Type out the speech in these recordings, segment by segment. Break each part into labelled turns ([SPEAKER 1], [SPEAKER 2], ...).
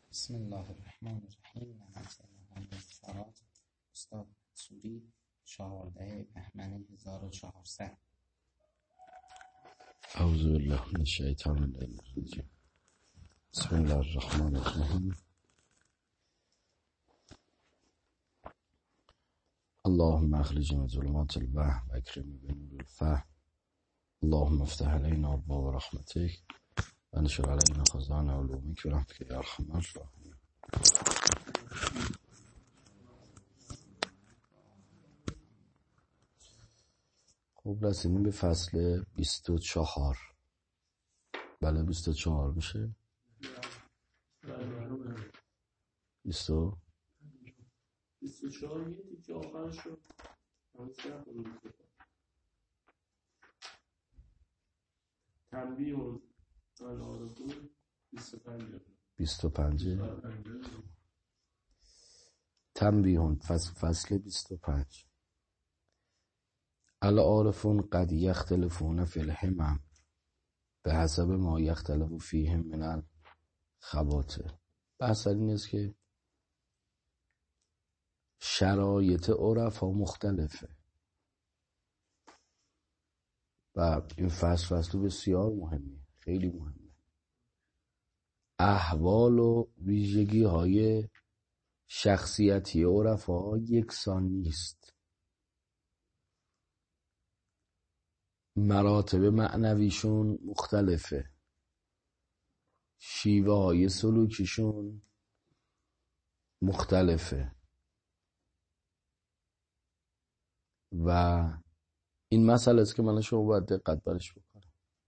[SPEAKER 1] بسم الله الرحمن الرحیم. فرات استاد سوری 14 بهمن 1400.
[SPEAKER 2] اعوذ بالله من الشیطان الرجیم. بسم الله الرحمن الرحیم. اللهم اخرجنا من ظلمات الوهم واکرمنا بنور الفهم. اللهم افتح علينا ابواب رحمتك وانشر علينا خزائن علومك برحمتك يا ارحم الراحمين. خب رسیدیم به فصل 24. بله 24 میشه. 24
[SPEAKER 3] یه دیگه آخرش رو تنبیه و العارفون
[SPEAKER 2] 25 تنبیه فصل 25. العارفون قد یختلفون فی الهمم به حسب ما یختلف فیهم من الخواطر. بحث این است که شرایط عرفا مختلفه و این فصل بسیار مهمه، خیلی مهمه. احوال و ویژگی های شخصیتی عرفا یکسان نیست. مراتب معنویشون مختلفه، شیوه های سلوکیشون مختلفه و این مسئله است که من شما باید دقت برش بکنم.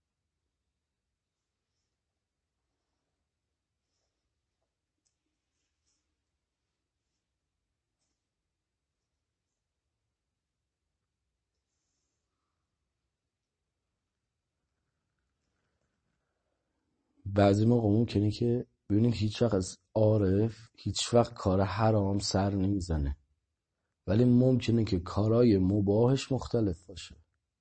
[SPEAKER 2] بعضی موقع ممکنه که ببینید هیچ وقت از عارف هیچ وقت کار حرام سر نمیزنه، ولی ممکنه که کارهای مباحش مختلف باشه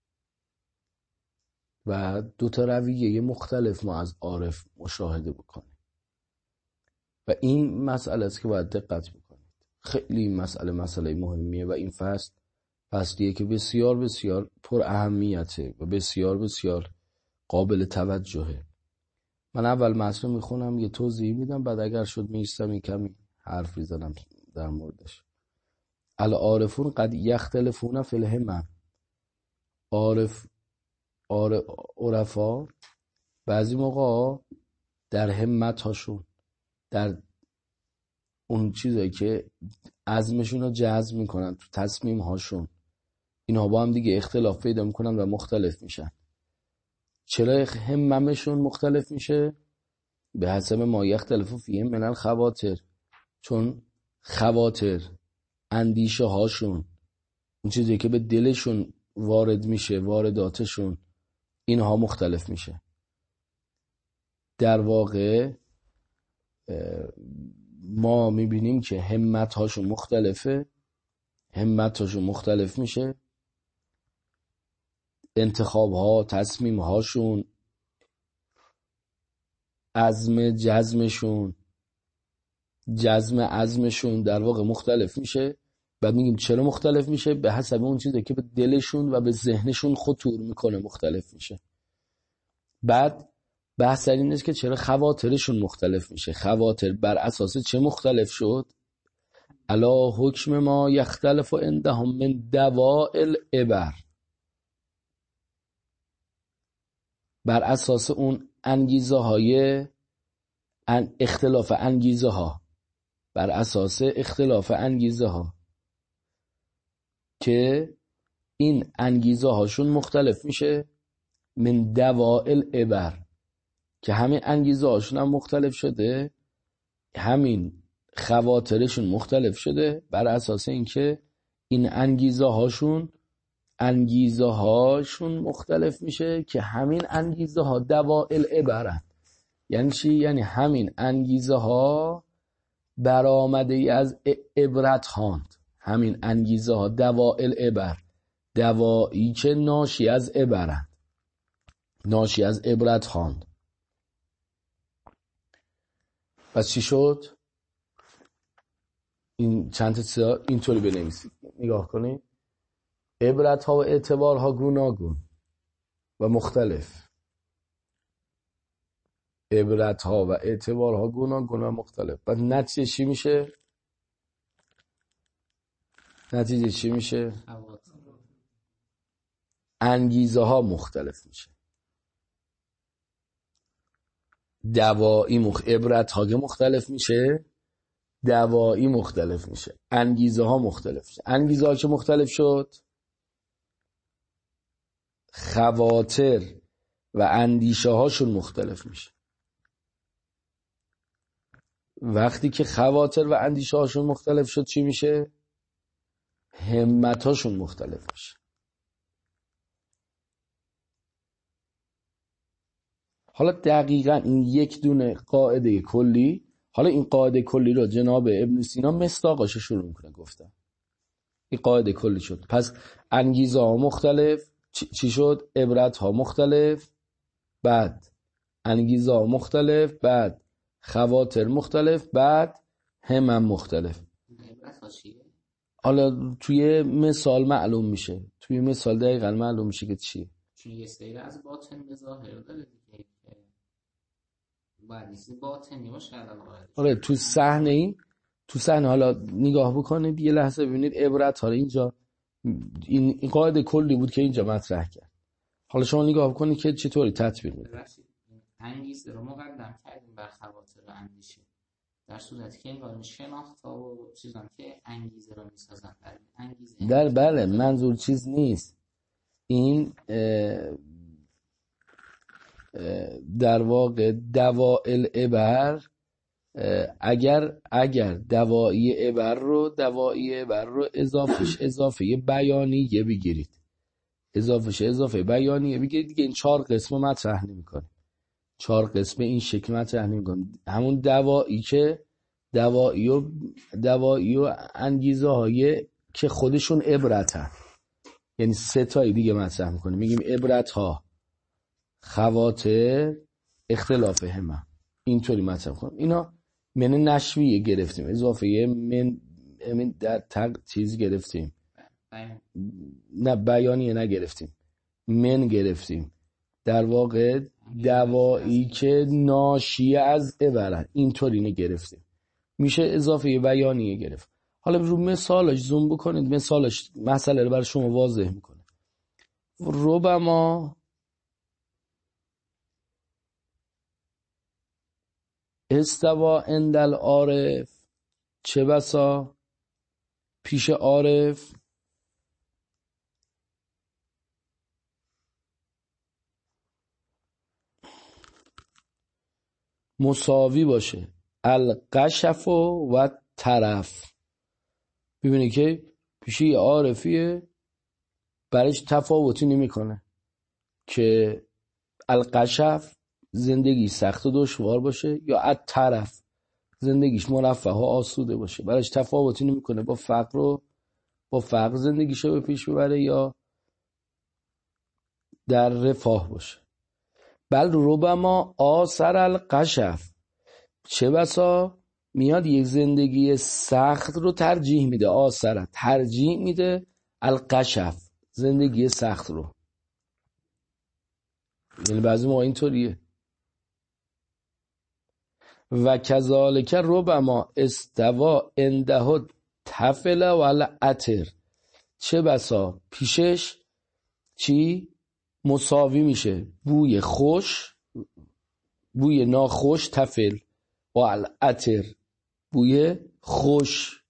[SPEAKER 2] و دو تا رویه مختلف ما از عارف مشاهده بکنیم و این مسئله است که باید دقت بکنید. خیلی مسئله مهمیه و این فصلیه که بسیار بسیار پر اهمیته و بسیار بسیار قابل توجهه. من اول متن میخونم، یه توضیح میدم، بعد اگر شد میستم کمی حرف میزنم در موردش. العارفون قد یختلفون فی الهمم. عرفا بعضی موقع در همت هاشون، در اون چیزایی که عزمشون رو جزم میکنن، تو تصمیم هاشون، اینها با هم دیگه اختلاف پیدا میکنن و مختلف میشن. چرا هممشون مختلف میشه؟ به حسب ما یختلف فیهم من الخواطر. چون خواطر، اندیشه هاشون، اون چیزی که به دلشون وارد میشه، وارداتشون، اینها مختلف میشه. در واقع ما میبینیم که همت هاشون مختلف میشه، انتخاب ها، تصمیم هاشون، جزم عزمشون در واقع مختلف میشه. بعد میگیم چرا مختلف میشه؟ به حسب اون چیزی که به دلشون و به ذهنشون خطور میکنه مختلف میشه. بعد بحث این است که چرا خواطرشون مختلف میشه. خواطر بر اساس چه مختلف شد؟ الا حکم ما یختلف عندهم من دوائل عبر. بر اساس اون انگیزه های اختلاف انگیزه ها، بر اساس اختلاف انگیزه ها که این انگیزه هاشون مختلف میشه. من دوائل عبر، که همین انگیزه هاشون هم مختلف شده، همین خواطرشون مختلف شده بر اساس اینکه این انگیزه هاشون مختلف میشه که همین انگیزه ها دوائل عبرن. یعنی چی؟ یعنی همین انگیزه ها برآمده ای از عبرت هاند. همین انگیزه ها دوائل عبر، دوایی که ناشی از عبرند، ناشی از عبرت هاند. پس چی شد؟ این چند تا چیزا اینطوری بنویسید. نگاه کنید. عبرت ها و اعتبار ها گوناگون و مختلف. عبرت ها و اعتبار ها گوناگون و مختلف. بعد نتیجه چی میشه؟ انگیزه ها مختلف میشه. عبرت ها مختلف میشه، دوایی مختلف میشه، انگیزه ها مختلف میشه. انگیزه ها که مختلف شد، خواطر و اندیشه هاشون مختلف میشه. وقتی که خواطر و اندیشه هاشون مختلف شد چی میشه؟ همت هاشون مختلف میشه. حالا دقیقاً این یک دونه قاعده کلی، حالا این قاعده کلی رو جناب ابن سینا مصداقش شروع میکنه گفتن. این قاعده کلی شد. پس انگیزه ها مختلف، چی شد؟ عبرت ها مختلف، بعد انگیزه ها مختلف، بعد خواطر مختلف، بعد همم مختلف. حالا توی مثال معلوم میشه، توی مثال دقیقاً معلوم میشه که چیه.
[SPEAKER 1] چون یه سری از باطن به ظاهر داره دیگه، باید نیستی باطنی باشه.
[SPEAKER 2] آره تو صحنه حالا نگاه بکنید یه لحظه ببینید عبرت ها اینجا این قاعده کلی بود که اینجا مطرح کرد. حالا شما نگاه بکنید که چطوری تطبیق میده.
[SPEAKER 1] انگیزه رو مقدم کردیم بر خواطر و اندیشه، در صورتی که انگار شناخت و چیزان که انگیزه رو میسازن.
[SPEAKER 2] بله منظور چیز نیست. این در واقع دوائل عبر، اگر دوایی عبر رو اضافه بیانیه بگیرید، اضافه بیانیه بگیرید دیگه این 4 قسم مطرح نمی‌کنه. 4 قسم این شکل مطرح نمی‌کنه. همون دوایی و انگیزه های که خودشون عبرتن، یعنی 3 تای دیگه مطرح می‌کنه. میگیم عبرت ها، خواطر، اختلاف همم، اینطوری مطرح کنیم. اینا من نشویه گرفتیم، اضافه من در چیز گرفتیم، نه بیانیه نگرفتیم، من گرفتیم. در واقع دوایی که ناشی از عبرت، اینطوری نگرفتیم، میشه اضافه بیانیه گرفت. حالا رو مثالش زوم بکنید، مسئله رو برای شما واضح میکنه. ربما استوا عند العارف، چه بسا پیش عارف مساوی باشه القشف و طرف. ببینی که پیش یه عارفیه برایش تفاوتی نمیکنه که القشف زندگی سخت و دشوار باشه یا الطرف زندگیش مرفه و آسوده باشه، برایش تفاوتی نمیکنه با فقر زندگیشو به پیش ببره یا در رفاه باشه. بل ربما آثر القشف، چه بسا میاد یک زندگی سخت رو ترجیح میده، ترجیح میده القشف، زندگی سخت رو. یعنی بعضی ما اینطوریه. و کذالک ربما استوا عنده طفل و العطر، چه بسا پیشش چی مساوی میشه بوی ناخوش، طفل و العطر بوی خوش.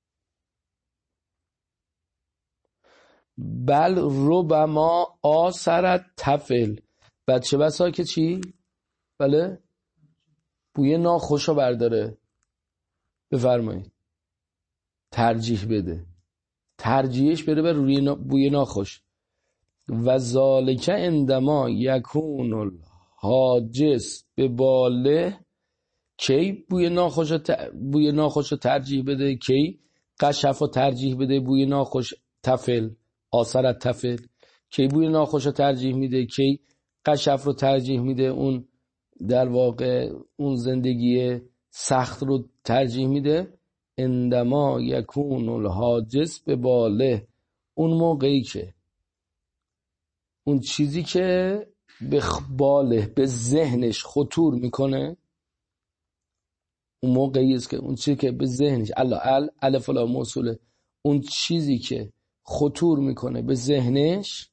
[SPEAKER 2] بل ربما آثر طفل، بعد چه بسا که چی؟ بله بوی ناخوش رو برداره. بفرمایید ترجیح بده، ترجیحش بره بر روی بوی ناخوش. و ذالک عندما یکون الحاجس به باله، کی بوی ناخوش رو ترجیح بده، کی قشف رو ترجیح بده، بوی ناخوش طفل آثر طفل، کی بوی ناخوش رو ترجیح میده، کی قشف رو ترجیح میده، اون در واقع اون زندگی سخت رو ترجیح میده. عندما یکون الحاجز به باله، اون موقعی که اون چیزی که به باله به ذهنش خطور میکنه، اون موقعی است که اون چیزی که به ذهنش الف لام موصوله، اون چیزی که خطور میکنه به ذهنش،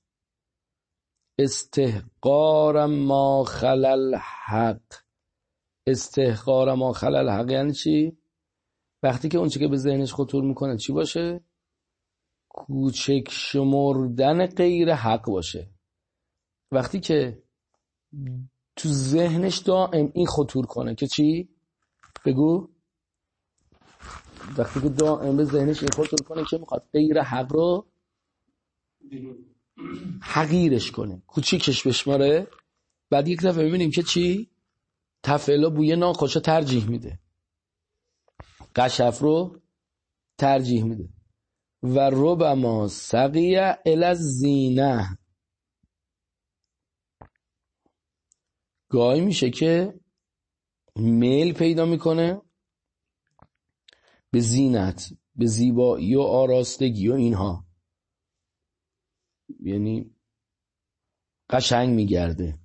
[SPEAKER 2] استحقار ما خلل حق. استحقار ما خلل حق یعنی چی؟ وقتی که اون چیزی که به ذهنش خطور میکنه چی باشه؟ کوچک شمردن غیر حق باشه. وقتی که تو ذهنش دائم این خطور کنه که چی؟ بگو. وقتی که دائم به ذهنش این خطور کنه که میخواد غیر حق رو حقیرش کنه، کوچیکش بشماره، بعد یک دفعه ببینیم که چی؟ تفعیلا بوی ناخوشو ترجیح میده، قشف رو ترجیح میده. و ربما سقیه الازینه، گاهی میشه که میل پیدا میکنه به زینت، به زیبایی و آراستگی و اینها، یعنی قشنگ میگرده.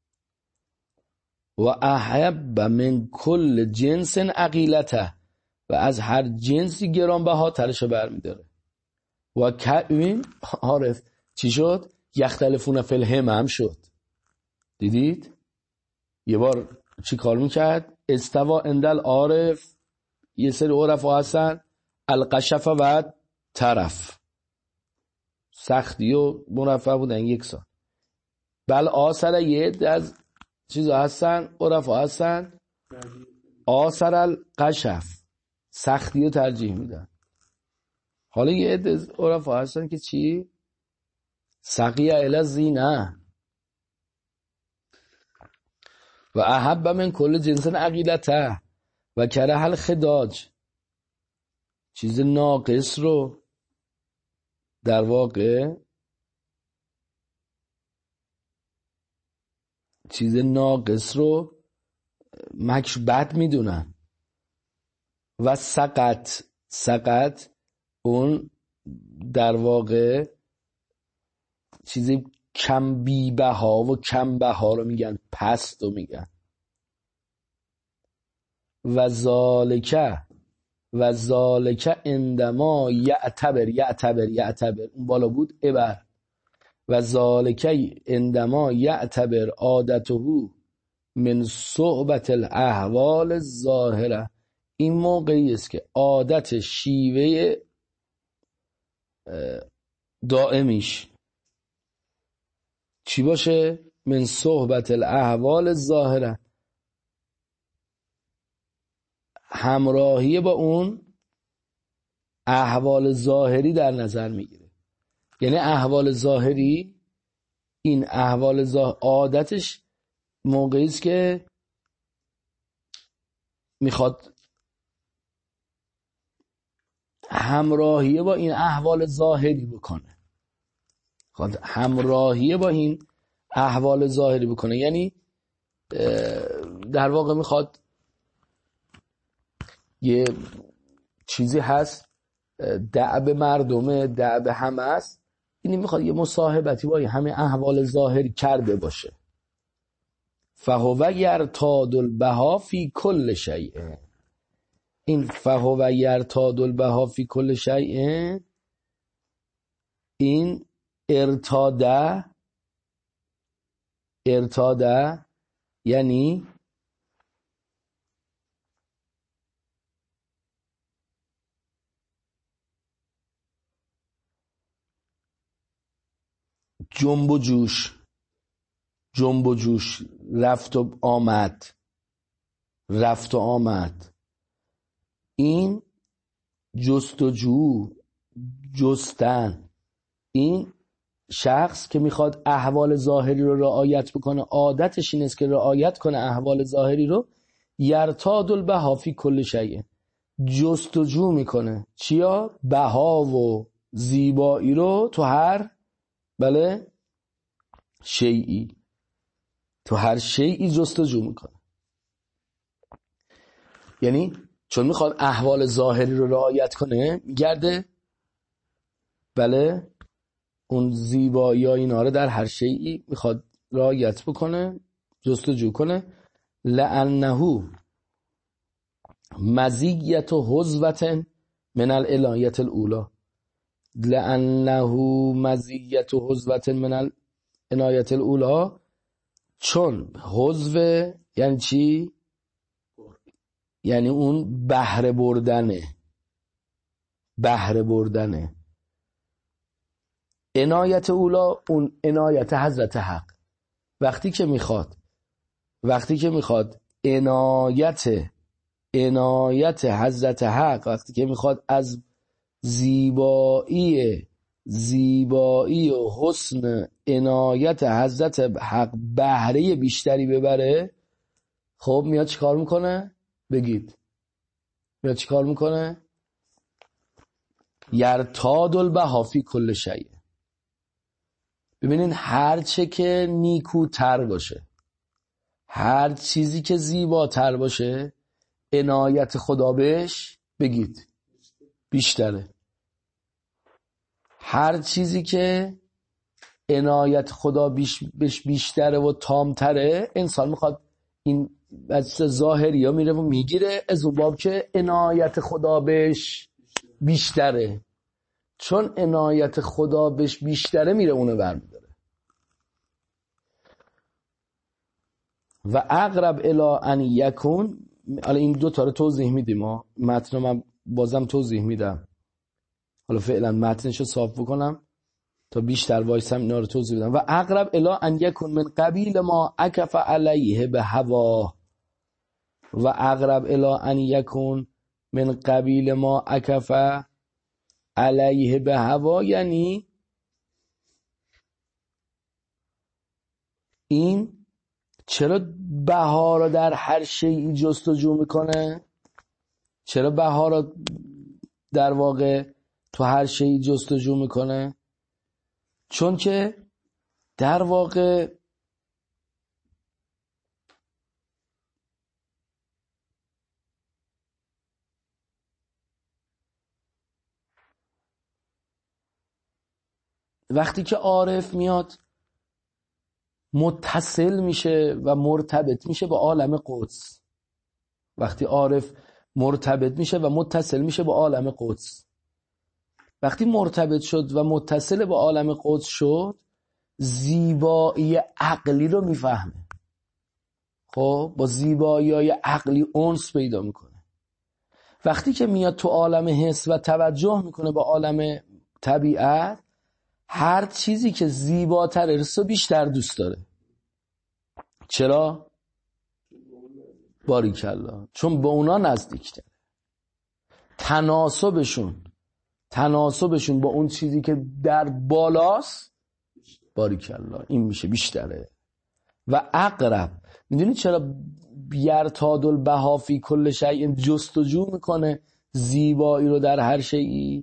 [SPEAKER 2] و احب من کل جنس عقیلته، و از هر جنسی گرانبها ترش برمیداره. و این عارف چی شد؟ یختلفون فی الهم هم شد. دیدید؟ یه بار چی کار میکرد؟ استوا اندل عارف، یه سری عرفا هستن القشف و طرف، سختی و مرفع بودن یکسان. بل آثر یه عده از چیزا هستن، عرفا هستن آثر القشف، سختی رو ترجیح میدن. حالا یه عده از عرفا هستن که چی؟ سقیه الازینه. و احب من کل جنس عقیلته و کره الخداج، چیز ناقص رو در واقع چیز ناقص رو مکش بد میدونن. و سقط اون در واقع چیزی کم بی‌بها و کم بها رو میگن، پست رو میگن. و ذالک اندما یعتبر اون بالا بود ابر. و ذالک اندما یعتبر عادته من صحبت الاحوال الظاهره، این موقعی است که عادت شیوه دائمیش چی باشه؟ من صحبت الاحوال الظاهره، همراهی با اون احوال ظاهری در نظر میگیره. یعنی احوال ظاهری، این احوال عادتش موقعی است که میخواد همراهی با این احوال ظاهری بکنه، یعنی در واقع میخواد یه چیزی هست، دعب مردمه، دعب همه است، اینی میخواد یه مصاحبتی با همه احوال ظاهری کرده باشه. فهو یرتاد البها فی کل شیء، این فهو یرتاد البها فی کل شیء، این ارتاده یعنی جنب و جوش، رفت و آمد. این جستن، این شخص که میخواد احوال ظاهری رو رعایت بکنه، عادتش این است که رعایت کنه احوال ظاهری رو. یرتاد البها فی کل شیء، جستجو میکنه چیا؟ بها و زیبایی رو تو هر شیئی جستجو میکنه. یعنی چون میخواد احوال ظاهری رو رعایت کنه میگرده بله اون زیبایی ها اینا رو در هر شیئی میخواد رعایت بکنه جستجو کنه. لأنه مزیت و حظوت من الالهیت الاولی، لأنه مزیت و حظوت من الالهیت الاولی، چون حظو یعنی چی؟ یعنی اون بهره بردنه. عنایت اولا اون عنایت حضرت حق. وقتی که میخواد عنایت حضرت حق، وقتی که میخواد از زیبایی و حسن عنایت حضرت حق بهره بیشتری ببره، خب میاد چیکار میکنه؟ بگید میاد چیکار میکنه؟ یرتاد البها فی کل شیء. ببینین هر چه که نیکوتر باشه، هر چیزی که زیباتر باشه، عنایت خدا بهش بگید بیشتره. هر چیزی که عنایت خدا بهش بیشتره و تامتره، انسان میخواد این از ظاهری ها میره و میگیره از اون باب که عنایت خدا بهش بیشتره. چون عنایت خدا بهش بیشتره میره اونو برمیداره. و اقرب الی ان یکون، حالا این دو تا رو توضیح میدیم، متن رو من بازم توضیح میدم، حالا فعلا متنشو صاف بکنم تا بیشتر وایسم اینا رو توضیح بدم. و اقرب الی ان یکون من قبیل ما عکف علیه به هوا، و اقرب الی ان یکون من قبیل ما عکف علیه به هوا، یعنی این چرا بها را در هر شیئی جستجو میکنه؟ چرا بها را در واقع تو هر شیئی جستجو میکنه؟ چون که در واقع وقتی که عارف میاد متصل میشه و مرتبط میشه با عالم قدس، وقتی عارف مرتبط میشه و متصل میشه با عالم قدس، وقتی مرتبط شد و متصل با عالم قدس شد، زیبایی عقلی رو میفهمه. خب با زیبایی عقلی انس پیدا میکنه. وقتی که میاد تو عالم حس و توجه میکنه با عالم طبیعت، هر چیزی که زیباتر رو بیشتر دوست داره. چرا؟ باریکالله، چون به اونا نزدیکتره. تناسبشون با اون چیزی که در بالاست، باریکالله این میشه بیشتره. و اقرب، میدونی چرا یرتاد البها فی کل شیء جستجو میکنه زیبایی رو در هر شیئی؟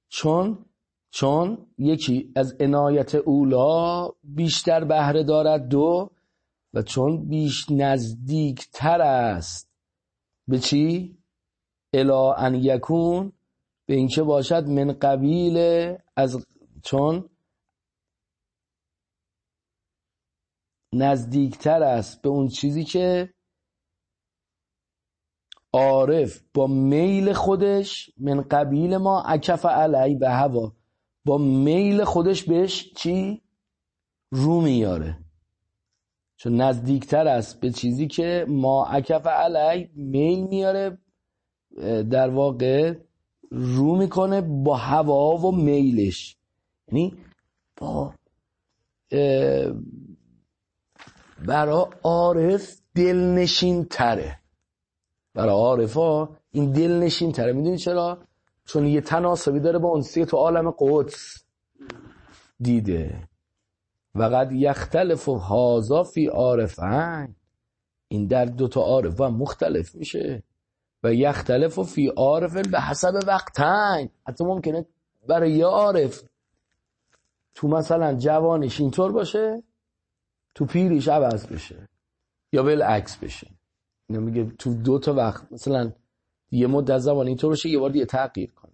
[SPEAKER 2] چون یکی از عنایت اولا بیشتر بهره دارد، دو و چون بیش نزدیک تر است به چی؟ الی ان یکون، به اینکه باشد من قبیل از، چون نزدیکتر است به اون چیزی که عارف با میل خودش، من قبیل ما عکف علی به هوا، با میل خودش بهش چی؟ رو میاره. چون نزدیکتر است به چیزی که ما عکف علی میل میاره، در واقع رو میکنه با هوا و میلش، یعنی با برای عارف دلنشین تره. برای عارفا این دلنشین تره. میدونی چرا؟ چون یه تناسبی داره با اونسی تو عالم قدس دیده. و قد یختلف هذا فی عارفین، این در دوتا عارف هم مختلف میشه. و یختلف فی عارف به حسب وقتین، حتی ممکنه برای یه عارف تو مثلا جوانش اینطور باشه، تو پیریش عوض بشه، یا بالعکس بشه. اینو میگه تو دو تا وقت، مثلا یه مدت زمان اینطور باشه یه بار دیگه تغییر کنه.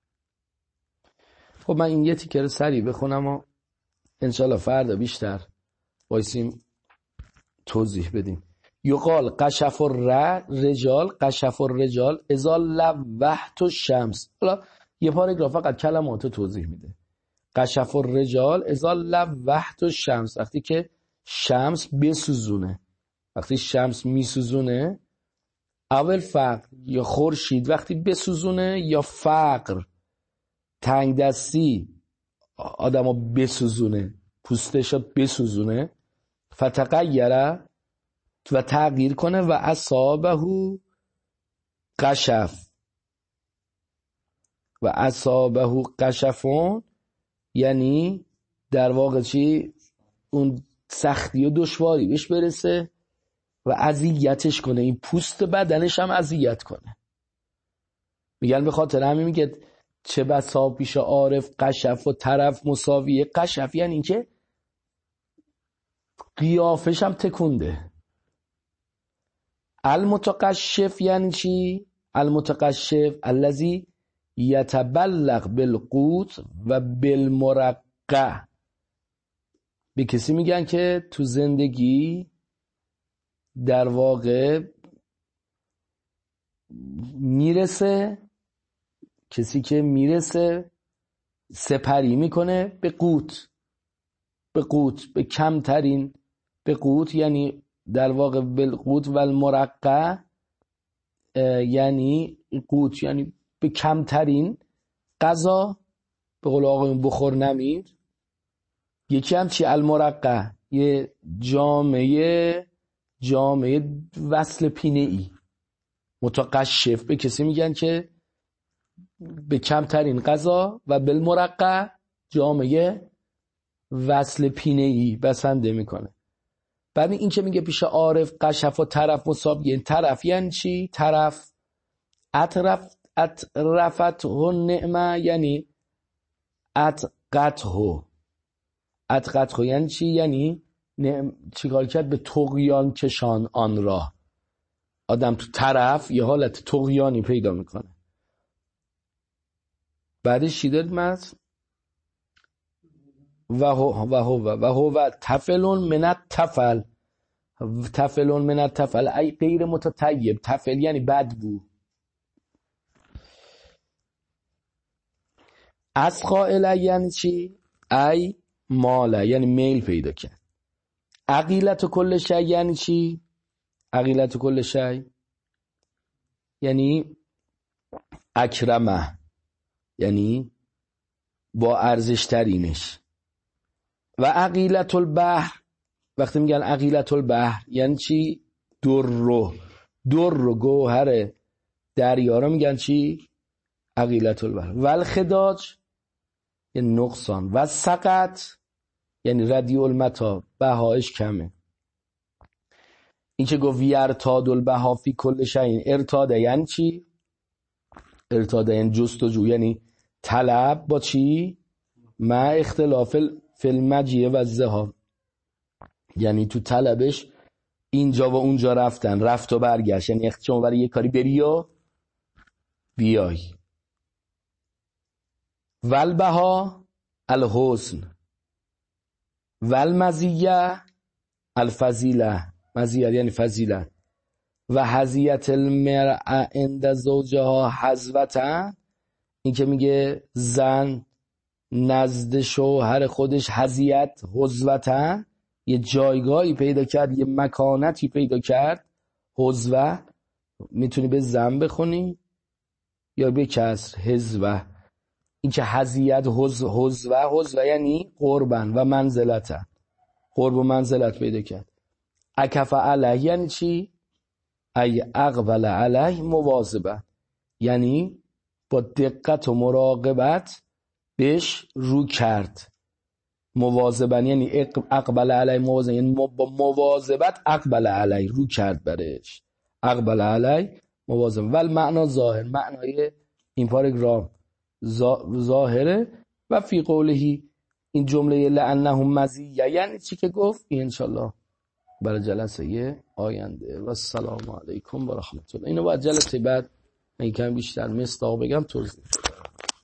[SPEAKER 2] خب من این یه تیکر سریع بخونم و انشالله فردا بیشتر بایسیم توضیح بدیم. یقال قشف الرجال اذا لوحت الشمس. حالا یه پاراگراف فقط کلمات توضیح میده. قشف الرجال اذا لوحت الشمس، وقتی که شمس بسوزونه، وقتی شمس میسوزونه، اول فقر یا خورشید وقتی بسوزونه، یا فقر تنگ دستی آدمو بسوزونه، پوستشو بسوزونه، فتغیره و تغییر کنه، و اصابه قشف، و اصابه قشفون یعنی در واقع چی؟ اون سختی و دشواری بهش برسه و اذیتش کنه، این پوست بدنش هم اذیت کنه. میگن به خاطر همین میگه چه بسا پیش عارف قشف و طرف مساویه. قشف یعنی این که قیافش هم تکونده. المتقشف یعنی چی؟ المتقشف الذی یتبلغ بالقوت و بالمرقع. به کسی میگن که تو زندگی در واقع میرسه، کسی که میرسه سپری میکنه به قوت، به کمترین، به قوت یعنی در واقع بالقوت و المرقع یعنی قوت یعنی به کمترین غذا، به قول آقایون بخور نمیر. یکی هم چی؟ المرقع، یه جامعه وصل پینه ای. متقشف به کسی میگن که به کمترین غذا و بالمرقع جامعه وصل پینه ای بسنده میکنه. بعد این که میگه پیش عارف قشف و طرف مساویه، طرف یعنی چی؟ طرف اطرفته النعمه یعنی اتقته یعنی چی؟ یعنی چیکار کرد؟ به طغیان کشان آن را. آدم تو طرف یه حالت طغیانی پیدا میکنه. بعدش چی داریم از و هو تفلون من التفل. تفلون من التفل ای غیر متطیب. تفل یعنی بدبو. اسقا الی یعنی چی؟ ای ماله یعنی میل پیدا کرد. عقیلت کل شی یعنی چی؟ عقیلت کل شی یعنی اکرمه، یعنی با ارزش ترینش. و عقیلت البحر، وقتی میگن عقیلت البحر یعنی چی؟ در گوهر دریا رو میگن چی؟ عقیلت البحر. و الخداج یعنی نقصان. و سقط یعنی ردی المتا، بهایش کمه. این که گفت یرتاد البها فی کل شیء، ارتاده یعنی چی؟ ارتاده یعنی جستجو، یعنی طلب با چی؟ مع اختلاف فی المجیء و الذهاب، یعنی تو طلبش اینجا و اونجا رفتن، رفت و برگشت، یعنی شما برای یه کاری بری و بیای. والبها الحسن والمزیه الفضیله. مزیه یعنی فضیلت. و حظیت المرأة عند زوجها حظوة، این که میگه زن نزد شوهر خودش حظیت حظوة، یه جایگاهی پیدا کرد، یه مکانتی پیدا کرد. حظوة میتونی به زن بخونی یا به کسر حظوة. این که حظیت حظوة یعنی قربن و منزلت، قرب و منزلت پیدا کرد. اکف علیه یعنی چی؟ ای اقبل علیه مواظبت، یعنی با دقت و مراقبت بهش رو کرد. مواظبن یعنی اقبل علیه مواظبت، یعنی با مواظبت اقبل علیه رو کرد برش. اقبل علیه مواظبت. ول معنا ظاهر، معنای این پاراگراف ظاهره. و فی قولهی، این جمله لعنهم مزیه یعنی چی که گفت؟ این انشالله برای جلسه آینده. و السلام علیکم و رحمت الله. اینو باید جلسه بعد من یکم بیشتر مصداق بگم توضیح.